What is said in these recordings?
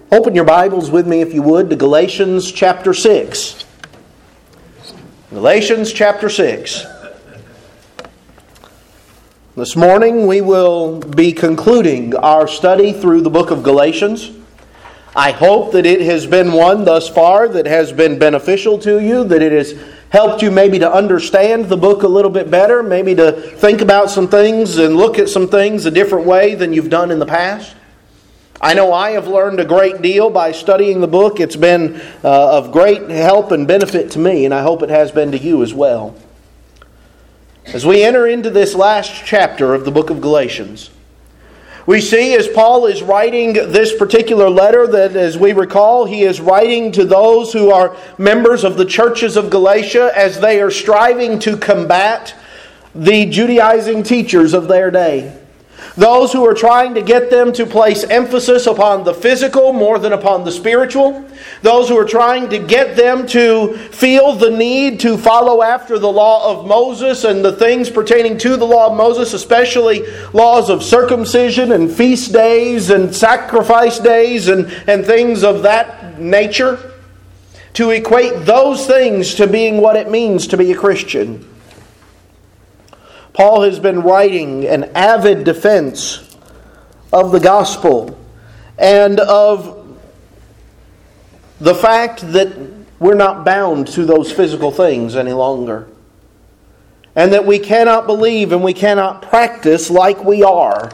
Open your Bibles with me, if you would, to Galatians chapter 6. Galatians chapter 6. This morning we will be concluding our study through the book of Galatians. I hope that it has been one thus far that has been beneficial to you, that it has helped you maybe to understand the book a little bit better, maybe to think about some things and look at some things a different way than you've done in the past. I know I have learned a great deal by studying the book. It's been of great help and benefit to me, and I hope it has been to you as well. As we enter into this last chapter of the book of Galatians, we see as Paul is writing this particular letter that, as we recall, he is writing to those who are members of the churches of Galatia as they are striving to combat the Judaizing teachers of their day. Those who are trying to get them to place emphasis upon the physical more than upon the spiritual. Those who are trying to get them to feel the need to follow after the law of Moses and the things pertaining to the law of Moses, especially laws of circumcision and feast days and sacrifice days and things of that nature. To equate those things to being what it means to be a Christian. Paul has been writing an avid defense of the gospel and of the fact that we're not bound to those physical things any longer. And that we cannot believe and we cannot practice like we are.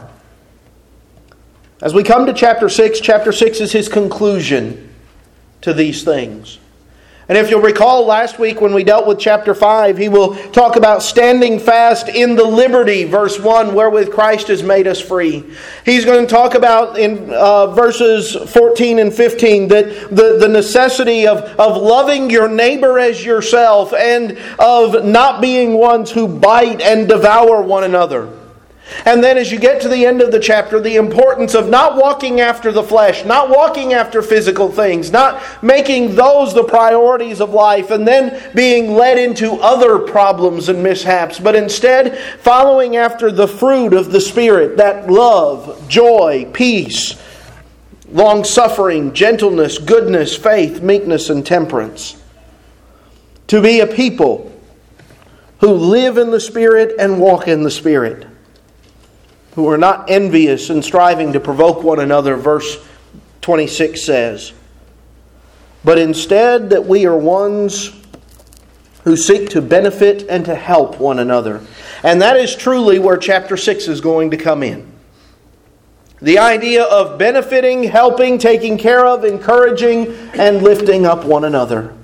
As we come to chapter 6 is his conclusion to these things. And if you'll recall last week when we dealt with chapter 5, he will talk about standing fast in the liberty, verse 1, wherewith Christ has made us free. He's going to talk about in verses 14 and 15 that the necessity of loving your neighbor as yourself and of not being ones who bite and devour one another. And then as you get to the end of the chapter, the importance of not walking after the flesh, not walking after physical things, not making those the priorities of life, and then being led into other problems and mishaps, but instead following after the fruit of the Spirit, that love, joy, peace, long-suffering, gentleness, goodness, faith, meekness, and temperance. To be a people who live in the Spirit and walk in the Spirit. Who are not envious and striving to provoke one another, verse 26 says. But instead that we are ones who seek to benefit and to help one another. And that is truly where chapter 6 is going to come in. The idea of benefiting, helping, taking care of, encouraging, and lifting up one another.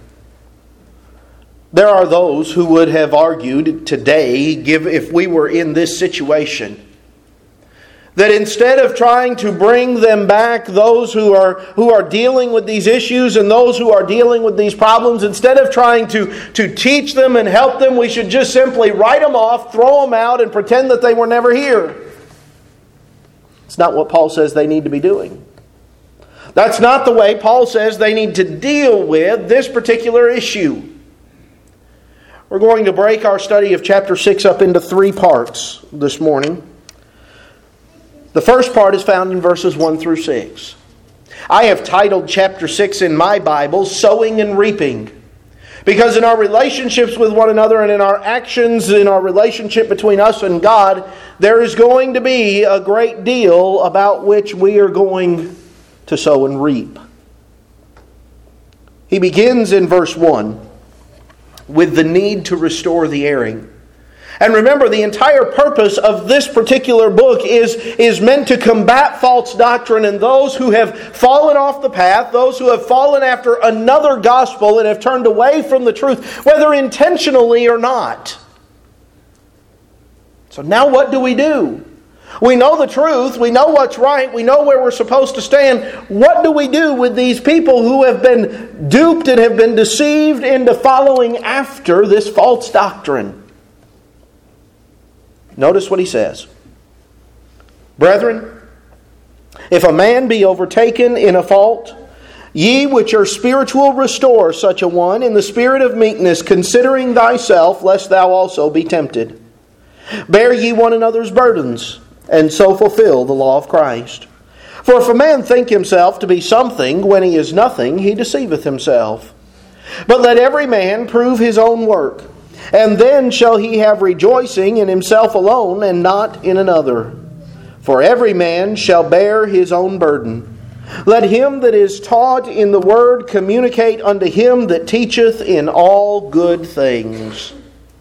There are those who would have argued today, if we were in this situation, that instead of trying to bring them back, those who are dealing with these issues and those who are dealing with these problems, instead of trying to teach them and help them, we should just simply write them off, throw them out, and pretend that they were never here. It's not what Paul says they need to be doing. That's not the way Paul says they need to deal with this particular issue. We're going to break our study of chapter 6 up into 3 parts this morning. The first part is found in verses 1 through 6. I have titled chapter 6 in my Bible, Sowing and Reaping. Because in our relationships with one another and in our actions, in our relationship between us and God, there is going to be a great deal about which we are going to sow and reap. He begins in verse 1 with the need to restore the erring. And remember, the entire purpose of this particular book is meant to combat false doctrine and those who have fallen off the path, those who have fallen after another gospel and have turned away from the truth, whether intentionally or not. So now what do? We know the truth, we know what's right, we know where we're supposed to stand. What do we do with these people who have been duped and have been deceived into following after this false doctrine? Notice what he says. Brethren, if a man be overtaken in a fault, ye which are spiritual restore such a one in the spirit of meekness, considering thyself, lest thou also be tempted. Bear ye one another's burdens, and so fulfill the law of Christ. For if a man think himself to be something when he is nothing, he deceiveth himself. But let every man prove his own work, and then shall he have rejoicing in himself alone, and not in another. For every man shall bear his own burden. Let him that is taught in the word communicate unto him that teacheth in all good things.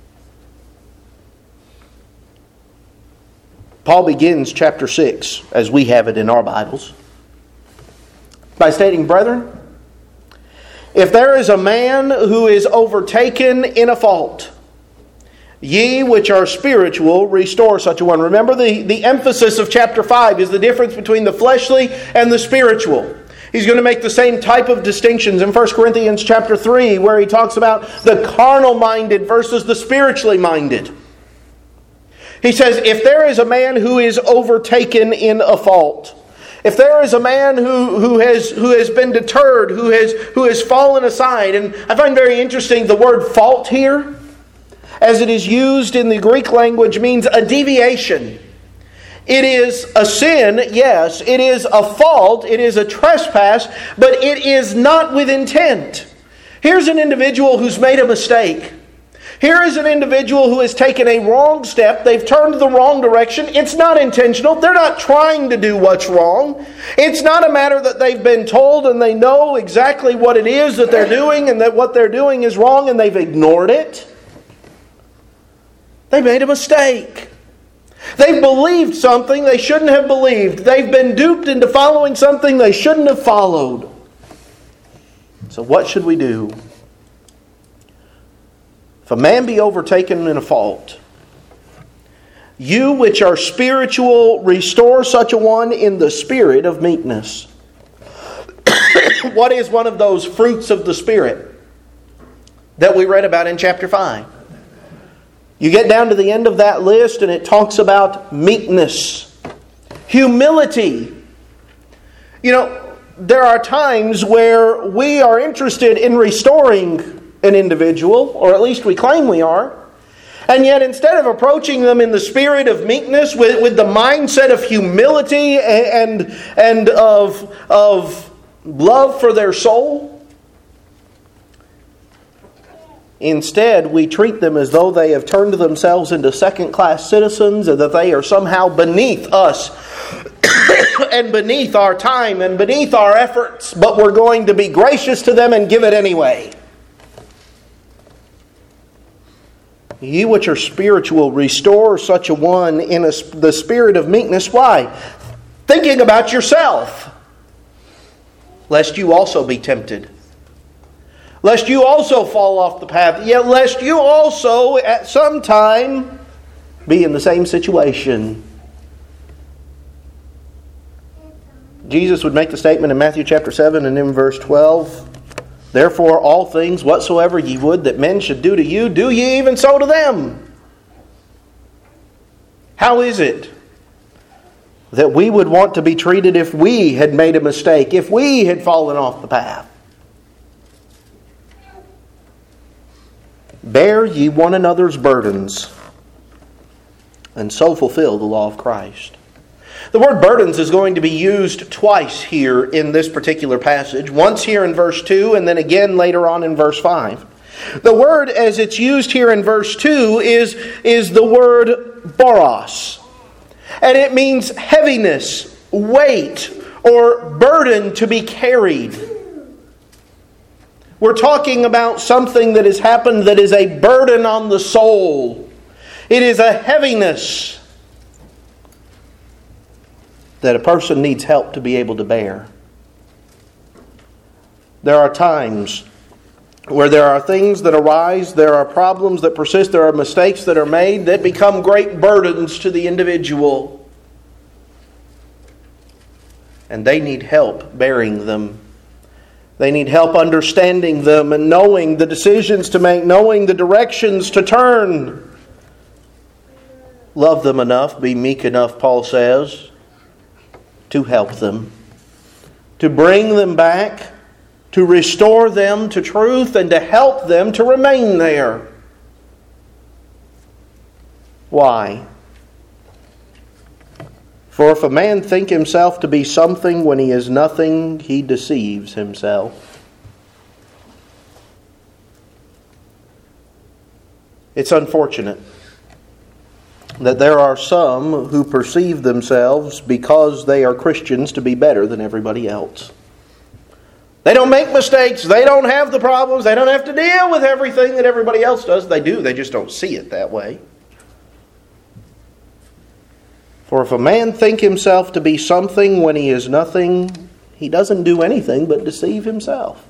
Paul begins chapter 6, as we have it in our Bibles, by stating, Brethren, if there is a man who is overtaken in a fault, ye which are spiritual, restore such a one. Remember, the emphasis of chapter 5 is the difference between the fleshly and the spiritual. He's going to make the same type of distinctions in 1 Corinthians chapter 3, where he talks about the carnal-minded versus the spiritually minded. He says, if there is a man who is overtaken in a fault, if there is a man who has been deterred, who has fallen aside, and I find very interesting the word fault here, as it is used in the Greek language, means a deviation. It is a sin, yes. It is a fault. It is a trespass, but it is not with intent. Here's an individual who's made a mistake. Here is an individual who has taken a wrong step. They've turned the wrong direction. It's not intentional. They're not trying to do what's wrong. It's not a matter that they've been told and they know exactly what it is that they're doing and that what they're doing is wrong and they've ignored it. They made a mistake. They've believed something they shouldn't have believed. They've been duped into following something they shouldn't have followed. So what should we do? If a man be overtaken in a fault, you which are spiritual, restore such a one in the spirit of meekness. What is one of those fruits of the Spirit that we read about in chapter 5? You get down to the end of that list and it talks about meekness, humility. You know, there are times where we are interested in restoring an individual, or at least we claim we are. And yet instead of approaching them in the spirit of meekness, with the mindset of humility and of love for their soul, instead we treat them as though they have turned themselves into second-class citizens and that they are somehow beneath us and beneath our time and beneath our efforts, but we're going to be gracious to them and give it anyway. Ye which are spiritual, restore such a one in the spirit of meekness. Why? Thinking about yourself, lest you also be tempted. Lest you also fall off the path. Yet lest you also at some time be in the same situation. Jesus would make the statement in Matthew chapter 7 and in verse 12. Therefore, all things whatsoever ye would that men should do to you, do ye even so to them. How is it that we would want to be treated if we had made a mistake, if we had fallen off the path? Bear ye one another's burdens, and so fulfill the law of Christ. The word burdens is going to be used twice here in this particular passage. Once here in verse 2 and then again later on in verse 5. The word as it's used here in verse 2 is the word boros. And it means heaviness, weight, or burden to be carried. We're talking about something that has happened that is a burden on the soul. It is a heaviness that a person needs help to be able to bear. There are times where there are things that arise, there are problems that persist, there are mistakes that are made that become great burdens to the individual. And they need help bearing them. They need help understanding them and knowing the decisions to make, knowing the directions to turn. Love them enough, be meek enough, Paul says, to help them, to bring them back, to restore them to truth, and to help them to remain there. Why? For if a man think himself to be something when he is nothing, he deceives himself. It's unfortunate that there are some who perceive themselves, because they are Christians, to be better than everybody else. They don't make mistakes. They don't have the problems. They don't have to deal with everything that everybody else does. They do. They just don't see it that way. For if a man think himself to be something when he is nothing, he doesn't do anything but deceive himself.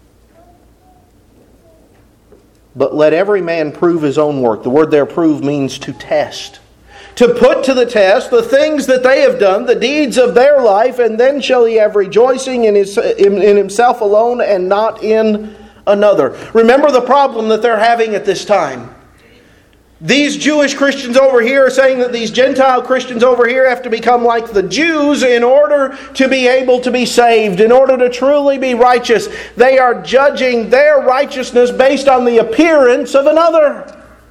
But let every man prove his own work. The word there, prove, means to test. To put to the test the things that they have done, the deeds of their life, and then shall he have rejoicing in himself alone and not in another. Remember the problem that they're having at this time. These Jewish Christians over here are saying that these Gentile Christians over here have to become like the Jews in order to be able to be saved, in order to truly be righteous. They are judging their righteousness based on the appearance of another.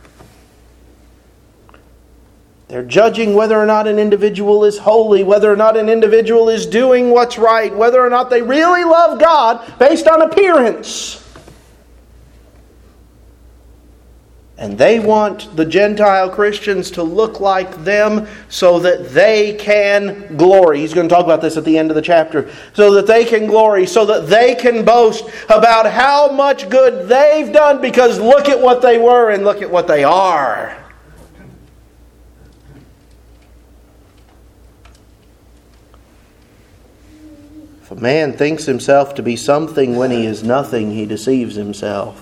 They're judging whether or not an individual is holy, whether or not an individual is doing what's right, whether or not they really love God based on appearance. And they want the Gentile Christians to look like them so that they can glory. He's going to talk about this at the end of the chapter. So that they can glory, so that they can boast about how much good they've done, because look at what they were and look at what they are. If a man thinks himself to be something when he is nothing, he deceives himself.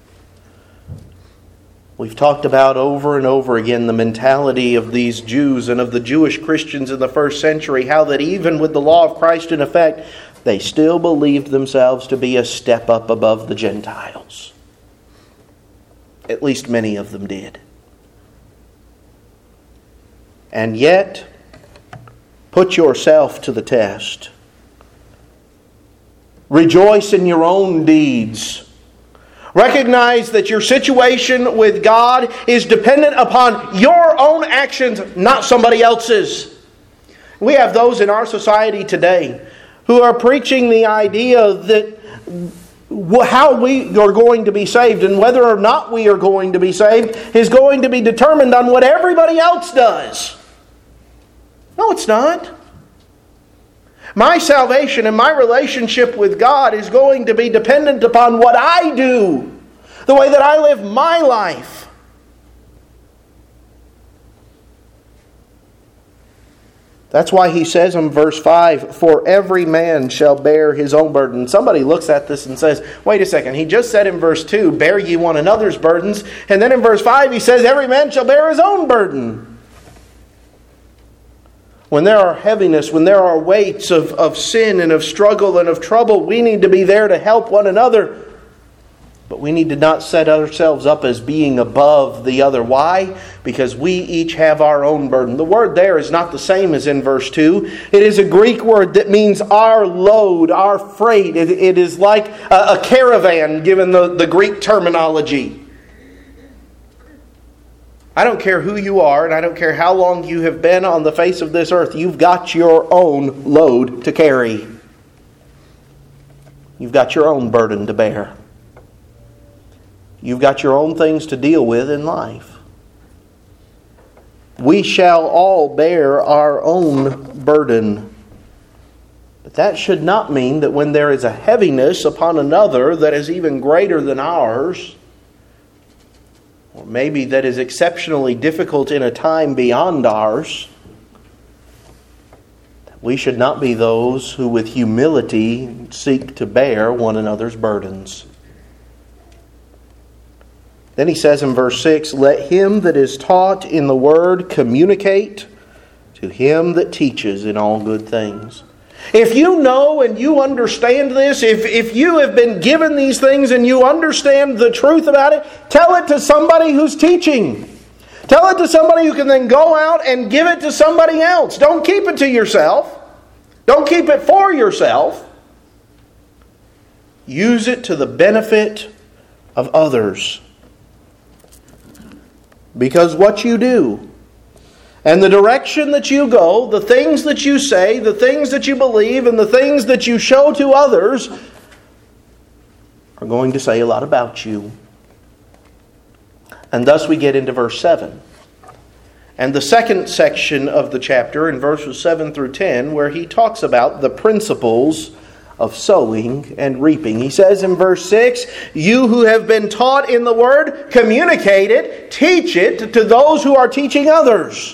We've talked about over and over again the mentality of these Jews and of the Jewish Christians in the first century, how that even with the law of Christ in effect, they still believed themselves to be a step up above the Gentiles. At least many of them did. And yet, put yourself to the test. Rejoice in your own deeds. Recognize that your situation with God is dependent upon your own actions, not somebody else's. We have those in our society today who are preaching the idea that how we are going to be saved and whether or not we are going to be saved is going to be determined on what everybody else does. No, it's not. My salvation and my relationship with God is going to be dependent upon what I do, the way that I live my life. That's why he says in verse 5, for every man shall bear his own burden. Somebody looks at this and says, wait a second, he just said in verse 2, bear ye one another's burdens. And then in verse 5 he says, every man shall bear his own burden. When there are heaviness, when there are weights of sin and of struggle and of trouble, we need to be there to help one another. But we need to not set ourselves up as being above the other. Why? Because we each have our own burden. The word there is not the same as in verse 2. It is a Greek word that means our load, our freight. It is like a caravan, given the Greek terminology. I don't care who you are, and I don't care how long you have been on the face of this earth. You've got your own load to carry. You've got your own burden to bear. You've got your own things to deal with in life. We shall all bear our own burden. But that should not mean that when there is a heaviness upon another that is even greater than ours, or maybe that is exceptionally difficult in a time beyond ours, we should not be those who with humility seek to bear one another's burdens. Then he says in verse 6, let him that is taught in the word communicate to him that teaches in all good things. If you know and you understand this, if you have been given these things and you understand the truth about it, tell it to somebody who's teaching. Tell it to somebody who can then go out and give it to somebody else. Don't keep it to yourself. Don't keep it for yourself. Use it to the benefit of others. Because what you do And the direction that you go, the things that you say, the things that you believe, and the things that you show to others are going to say a lot about you. And thus we get into verse 7. And the second section of the chapter in verses 7 through 10, where he talks about the principles of sowing and reaping. He says in verse 6, "You who have been taught in the word, communicate it, teach it to those who are teaching others."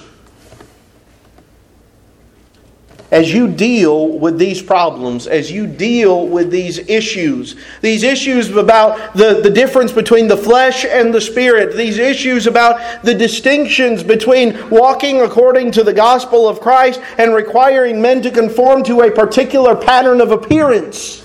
As you deal with these problems, as you deal with these issues about the difference between the flesh and the spirit, these issues about the distinctions between walking according to the gospel of Christ and requiring men to conform to a particular pattern of appearance,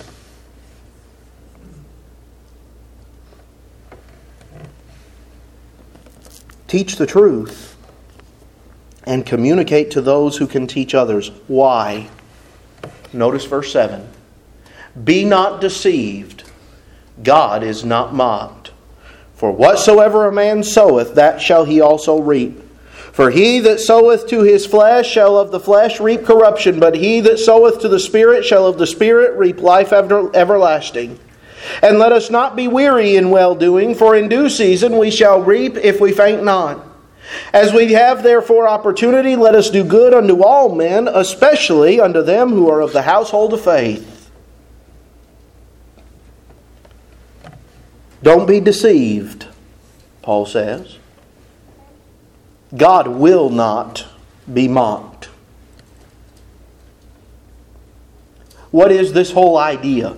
teach the truth and communicate to those who can teach others. Why? Notice verse 7. "Be not deceived. God is not mocked. For whatsoever a man soweth, that shall he also reap. For he that soweth to his flesh shall of the flesh reap corruption, but he that soweth to the Spirit shall of the Spirit reap life everlasting. And let us not be weary in well-doing, for in due season we shall reap if we faint not. As we have therefore opportunity, let us do good unto all men, especially unto them who are of the household of faith." Don't be deceived, Paul says. God will not be mocked. What is this whole idea?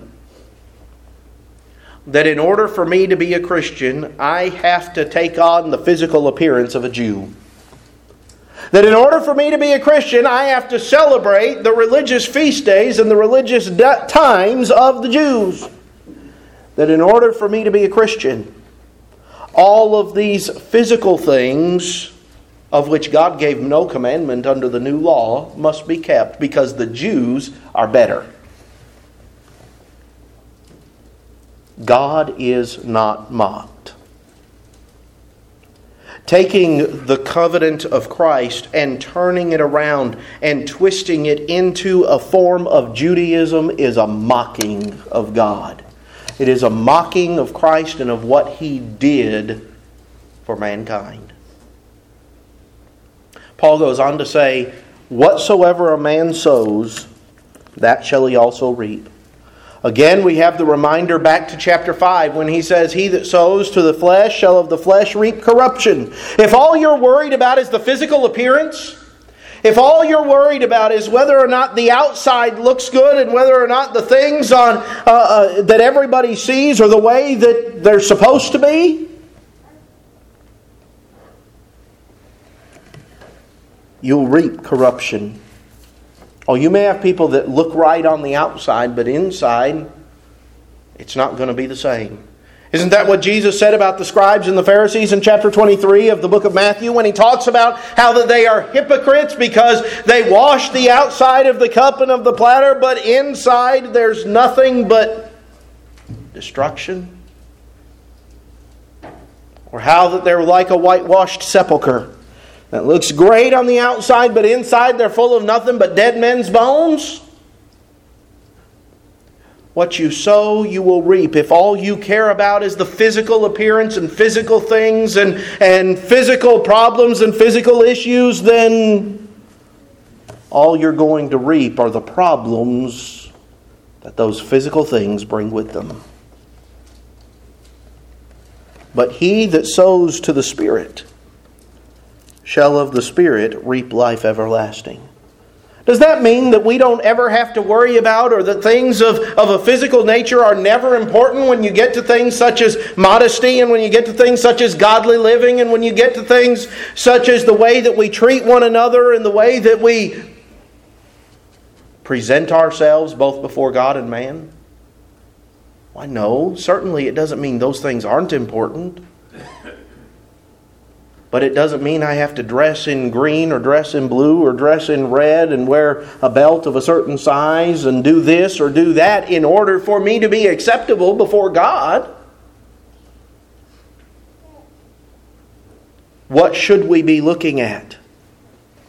That in order for me to be a Christian, I have to take on the physical appearance of a Jew. That in order for me to be a Christian, I have to celebrate the religious feast days and the religious times of the Jews. That in order for me to be a Christian, all of these physical things of which God gave no commandment under the new law must be kept because the Jews are better. God is not mocked. Taking the covenant of Christ and turning it around and twisting it into a form of Judaism is a mocking of God. It is a mocking of Christ and of what He did for mankind. Paul goes on to say, "Whatsoever a man sows, that shall he also reap." Again, we have the reminder back to chapter 5 when he says, "He that sows to the flesh shall of the flesh reap corruption." If all you're worried about is the physical appearance, if all you're worried about is whether or not the outside looks good and whether or not the things that everybody sees are the way that they're supposed to be, you'll reap corruption. Oh, you may have people that look right on the outside, but inside, it's not going to be the same. Isn't that what Jesus said about the scribes and the Pharisees in chapter 23 of the book of Matthew when He talks about how that they are hypocrites because they wash the outside of the cup and of the platter, but inside there's nothing but destruction? Or how that they're like a whitewashed sepulcher that looks great on the outside, but inside they're full of nothing but dead men's bones? What you sow, you will reap. If all you care about is the physical appearance and physical things and physical problems and physical issues, then all you're going to reap are the problems that those physical things bring with them. But he that sows to the Spirit shall of the Spirit reap life everlasting. Does that mean that we don't ever have to worry about, or that things of a physical nature are never important when you get to things such as modesty, and when you get to things such as godly living, and when you get to things such as the way that we treat one another and the way that we present ourselves both before God and man? Why, no, certainly it doesn't mean those things aren't important. But it doesn't mean I have to dress in green or dress in blue or dress in red and wear a belt of a certain size and do this or do that in order for me to be acceptable before God. What should we be looking at?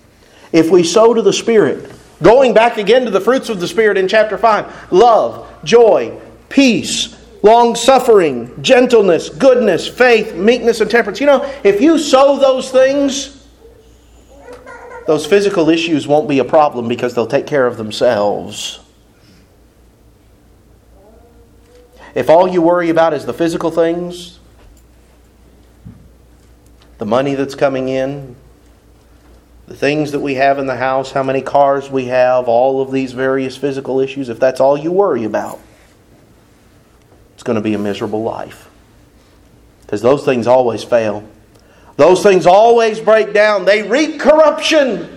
If we sow to the Spirit, going back again to the fruits of the Spirit in chapter 5, love, joy, peace, long-suffering, gentleness, goodness, faith, meekness, and temperance. If you sow those things, those physical issues won't be a problem because they'll take care of themselves. If all you worry about is the physical things, the money that's coming in, the things that we have in the house, how many cars we have, all of these various physical issues, if that's all you worry about, it's going to be a miserable life. Because those things always fail. Those things always break down. They reap corruption.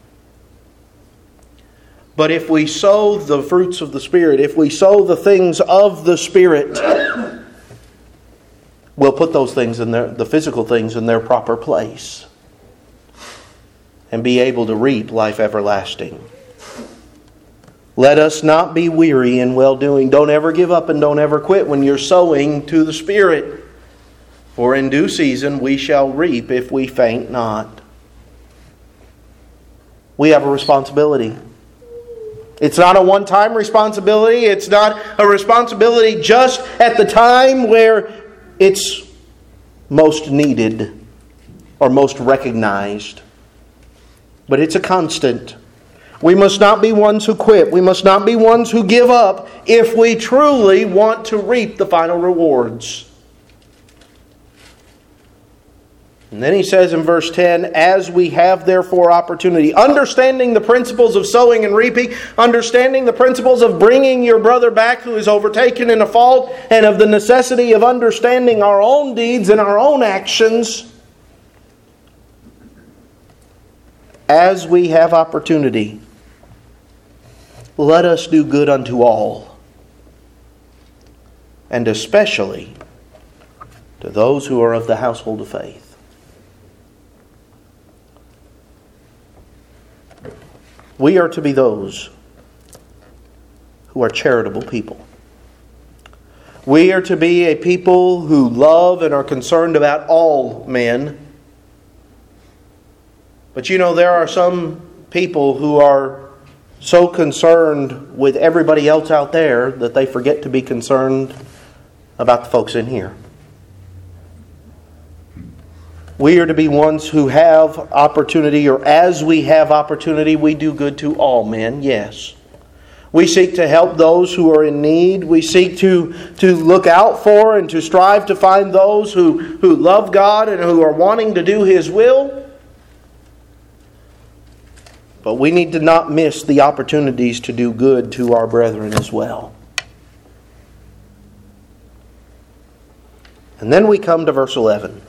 But if we sow the fruits of the Spirit, if we sow the things of the Spirit, we'll put those things the physical things in their proper place and be able to reap life everlasting. Let us not be weary in well-doing. Don't ever give up and don't ever quit when you're sowing to the Spirit. For in due season we shall reap if we faint not. We have a responsibility. It's not a one-time responsibility. It's not a responsibility just at the time where it's most needed or most recognized. But it's a constant. We must not be ones who quit. We must not be ones who give up if we truly want to reap the final rewards. And then he says in verse 10, as we have therefore opportunity, understanding the principles of sowing and reaping, understanding the principles of bringing your brother back who is overtaken in a fault, and of the necessity of understanding our own deeds and our own actions, as we have opportunity, let us do good unto all, and especially to those who are of the household of faith. We are to be those who are charitable people. We are to be a people who love and are concerned about all men. But there are some people who are so concerned with everybody else out there that they forget to be concerned about the folks in here. We are to be ones who have opportunity, or as we have opportunity, we do good to all men, yes. We seek to help those who are in need. We seek to look out for and to strive to find those who love God and who are wanting to do His will. But we need to not miss the opportunities to do good to our brethren as well. And then we come to verse 11.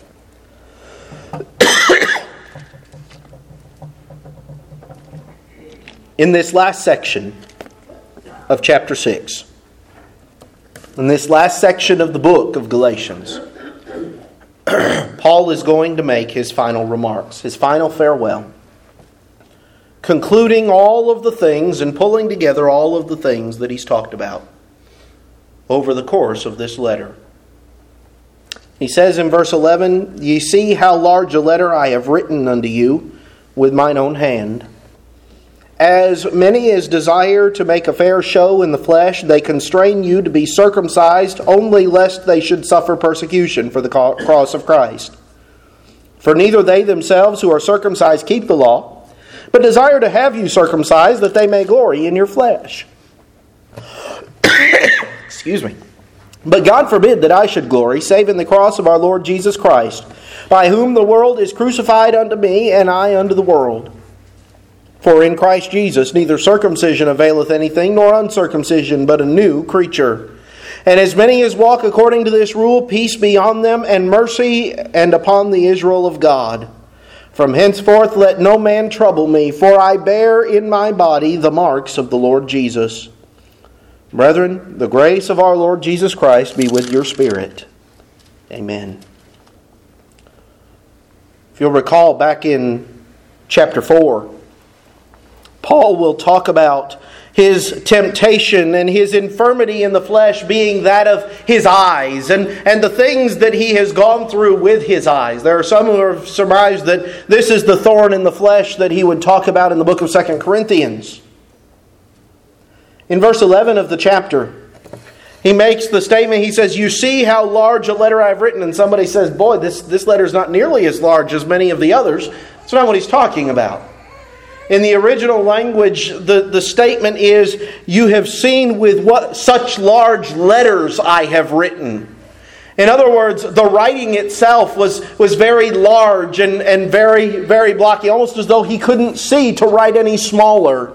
In this last section of chapter 6, in this last section of the book of Galatians, Paul is going to make his final remarks, his final farewell, concluding all of the things and pulling together all of the things that he's talked about over the course of this letter. He says in verse 11, "Ye see how large a letter I have written unto you with mine own hand. As many as desire to make a fair show in the flesh, they constrain you to be circumcised, only lest they should suffer persecution for the cross of Christ. For neither they themselves who are circumcised keep the law, but desire to have you circumcised, that they may glory in your flesh." Excuse me. "But God forbid that I should glory, save in the cross of our Lord Jesus Christ, by whom the world is crucified unto me, and I unto the world. For in Christ Jesus neither circumcision availeth anything, nor uncircumcision, but a new creature. And as many as walk according to this rule, peace be on them, and mercy, and upon the Israel of God. From henceforth let no man trouble me, for I bear in my body the marks of the Lord Jesus. Brethren, the grace of our Lord Jesus Christ be with your spirit. Amen." If you'll recall back in chapter 4, Paul will talk about his temptation and his infirmity in the flesh being that of his eyes and the things that he has gone through with his eyes. There are some who have surmised that this is the thorn in the flesh that he would talk about in the book of 2 Corinthians. In verse 11 of the chapter, he makes the statement, he says, "You see how large a letter I've written." And somebody says, "Boy, this letter is not nearly as large as many of the others." That's not what he's talking about. In the original language, the statement is, "You have seen with what such large letters I have written." In other words, the writing itself was very large and very, very blocky, almost as though he couldn't see to write any smaller.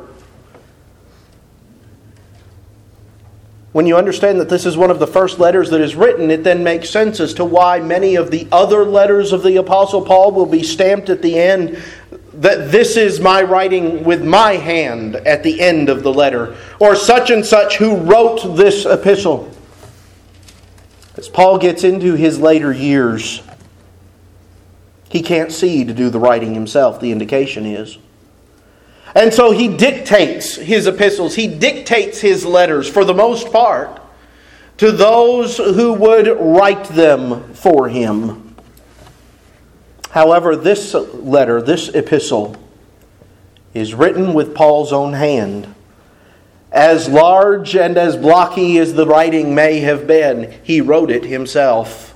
When you understand that this is one of the first letters that is written, it then makes sense as to why many of the other letters of the Apostle Paul will be stamped at the end that this is my writing with my hand at the end of the letter, or such and such who wrote this epistle. As Paul gets into his later years, he can't see to do the writing himself, the indication is. And so he dictates his epistles, he dictates his letters for the most part to those who would write them for him. However, this letter, this epistle, is written with Paul's own hand. As large and as blocky as the writing may have been, he wrote it himself.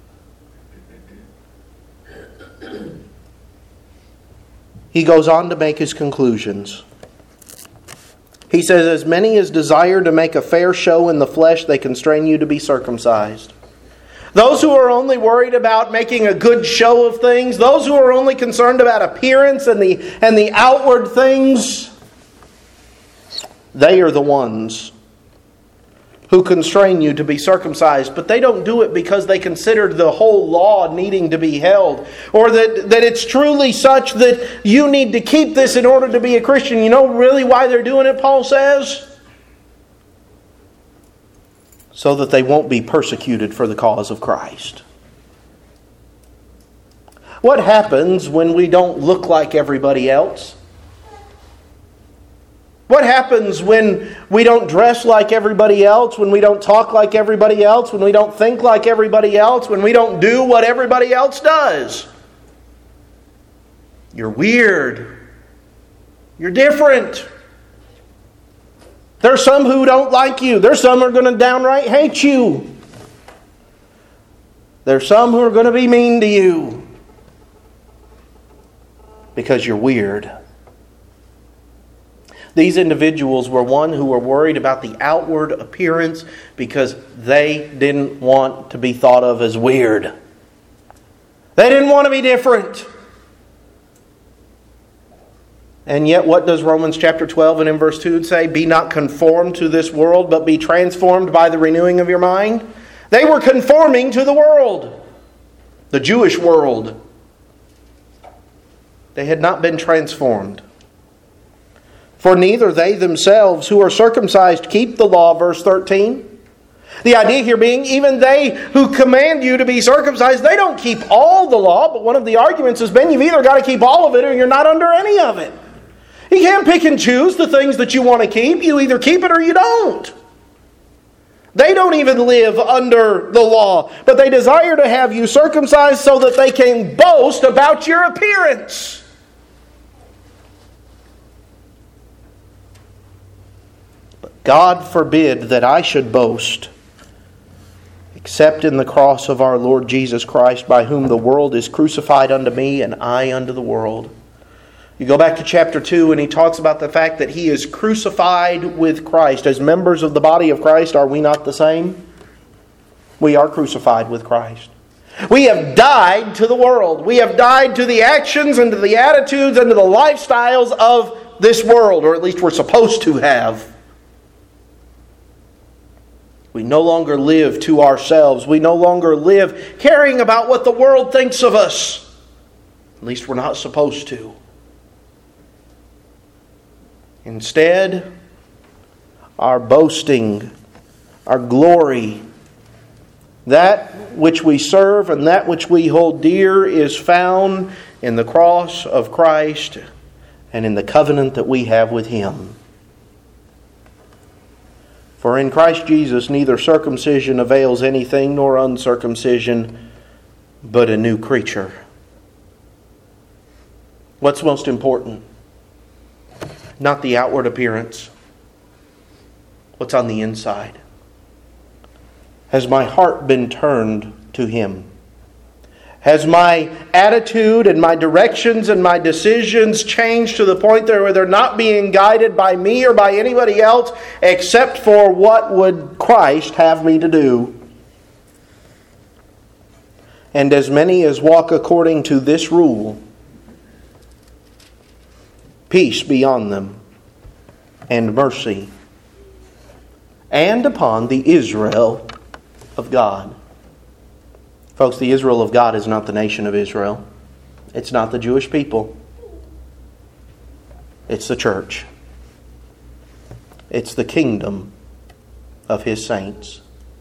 He goes on to make his conclusions. He says, "As many as desire to make a fair show in the flesh, they constrain you to be circumcised." Those who are only worried about making a good show of things, those who are only concerned about appearance and the outward things, they are the ones who constrain you to be circumcised. But they don't do it because they consider the whole law needing to be held, or that it's truly such that you need to keep this in order to be a Christian. You know really why they're doing it, Paul says? So that they won't be persecuted for the cause of Christ. What happens when we don't look like everybody else? What happens when we don't dress like everybody else, when we don't talk like everybody else, when we don't think like everybody else, when we don't do what everybody else does? You're weird. You're different. There's some who don't like you. There's some who are going to downright hate you. There's some who are going to be mean to you because you're weird. These individuals were one who were worried about the outward appearance because they didn't want to be thought of as weird. They didn't want to be different. And yet what does Romans chapter 12 and in verse 2 say? "Be not conformed to this world, but be transformed by the renewing of your mind." They were conforming to the world, the Jewish world. They had not been transformed. "For neither they themselves who are circumcised keep the law," verse 13. The idea here being, even they who command you to be circumcised, they don't keep all the law, but one of the arguments has been you've either got to keep all of it or you're not under any of it. You can't pick and choose the things that you want to keep. You either keep it or you don't. They don't even live under the law, but they desire to have you circumcised so that they can boast about your appearance. But God forbid that I should boast, except in the cross of our Lord Jesus Christ, by whom the world is crucified unto me and I unto the world. You go back to chapter 2 and he talks about the fact that he is crucified with Christ. As members of the body of Christ, are we not the same? We are crucified with Christ. We have died to the world. We have died to the actions and to the attitudes and to the lifestyles of this world, or at least we're supposed to have. We no longer live to ourselves. We no longer live caring about what the world thinks of us. At least we're not supposed to. Instead, our boasting, our glory, that which we serve and that which we hold dear is found in the cross of Christ and in the covenant that we have with Him. For in Christ Jesus neither circumcision avails anything nor uncircumcision, but a new creature. What's most important? Not the outward appearance. What's on the inside? Has my heart been turned to Him? Has my attitude and my directions and my decisions changed to the point where they're not being guided by me or by anybody else except for what would Christ have me to do? And as many as walk according to this rule, peace be on them, and mercy, and upon the Israel of God. Folks, the Israel of God is not the nation of Israel. It's not the Jewish people. It's the church. It's the kingdom of His saints.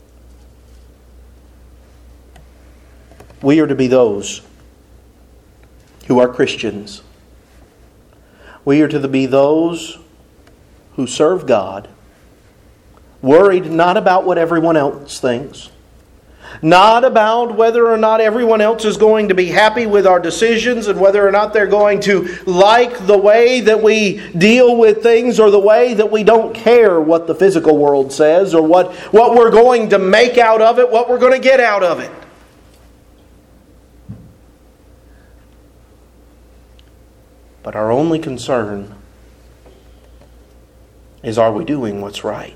We are to be those who are Christians. We are to be those who serve God, worried not about what everyone else thinks, not about whether or not everyone else is going to be happy with our decisions and whether or not they're going to like the way that we deal with things or the way that we don't care what the physical world says or what we're going to make out of it, what we're going to get out of it. But our only concern is, are we doing what's right?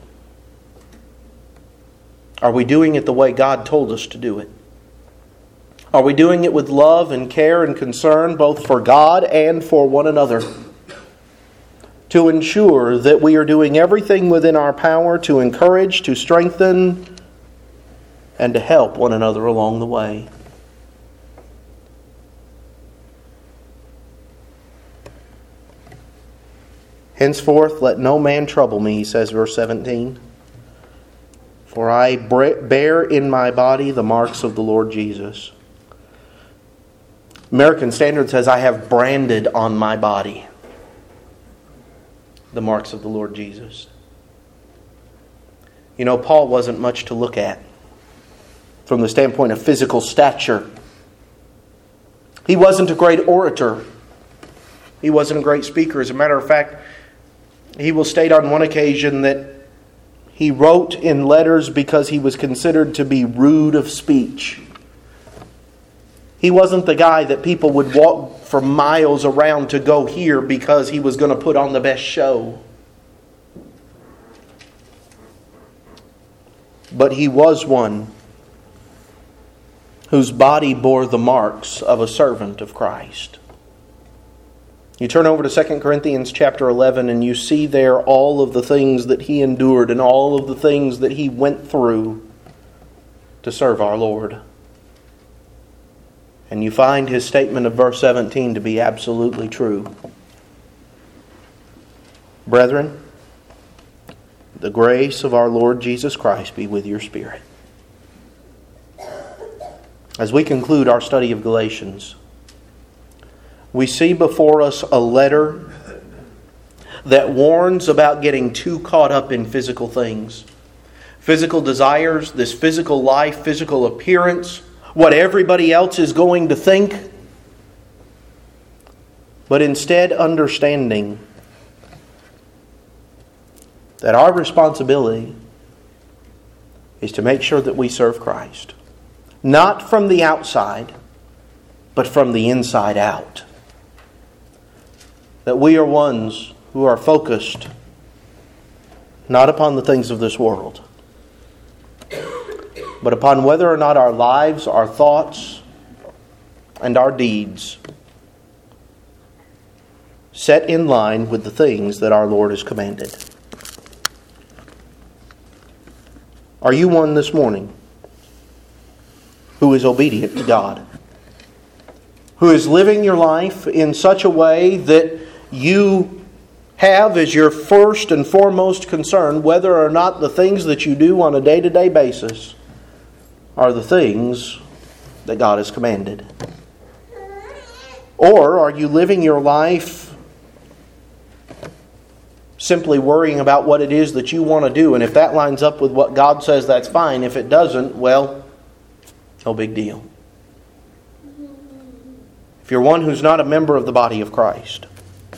Are we doing it the way God told us to do it? Are we doing it with love and care and concern both for God and for one another? To ensure that we are doing everything within our power to encourage, to strengthen, and to help one another along the way. Henceforth, let no man trouble me, he says, verse 17. For I bear in my body the marks of the Lord Jesus. American Standard says, I have branded on my body the marks of the Lord Jesus. You know, Paul wasn't much to look at from the standpoint of physical stature. He wasn't a great orator. He wasn't a great speaker. As a matter of fact, he will state on one occasion that he wrote in letters because he was considered to be rude of speech. He wasn't the guy that people would walk for miles around to go hear because he was going to put on the best show. But he was one whose body bore the marks of a servant of Christ. You turn over to 2 Corinthians chapter 11 and you see there all of the things that he endured and all of the things that he went through to serve our Lord. And you find his statement of verse 17 to be absolutely true. Brethren, the grace of our Lord Jesus Christ be with your spirit. As we conclude our study of Galatians, we see before us a letter that warns about getting too caught up in physical things. Physical desires, this physical life, physical appearance, what everybody else is going to think. But instead understanding that our responsibility is to make sure that we serve Christ. Not from the outside, but from the inside out. That we are ones who are focused not upon the things of this world, but upon whether or not our lives, our thoughts, and our deeds set in line with the things that our Lord has commanded. Are you one this morning who is obedient to God? Who is living your life in such a way that you have as your first and foremost concern whether or not the things that you do on a day-to-day basis are the things that God has commanded? Or are you living your life simply worrying about what it is that you want to do. And if that lines up with what God says, that's fine. If it doesn't, well, no big deal. If you're one who's not a member of the body of Christ,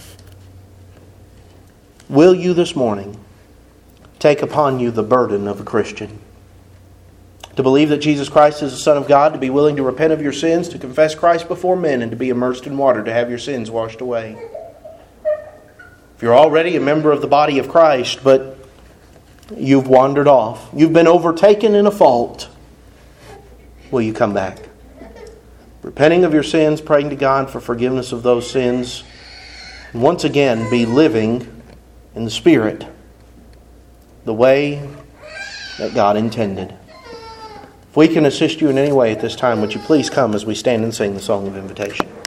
will you this morning take upon you the burden of a Christian? To believe that Jesus Christ is the Son of God, to be willing to repent of your sins, to confess Christ before men, and to be immersed in water, to have your sins washed away. If you're already a member of the body of Christ, but you've wandered off, you've been overtaken in a fault, will you come back? Repenting of your sins, praying to God for forgiveness of those sins, and once again be living in the Spirit, the way that God intended. If we can assist you in any way at this time, would you please come as we stand and sing the song of invitation?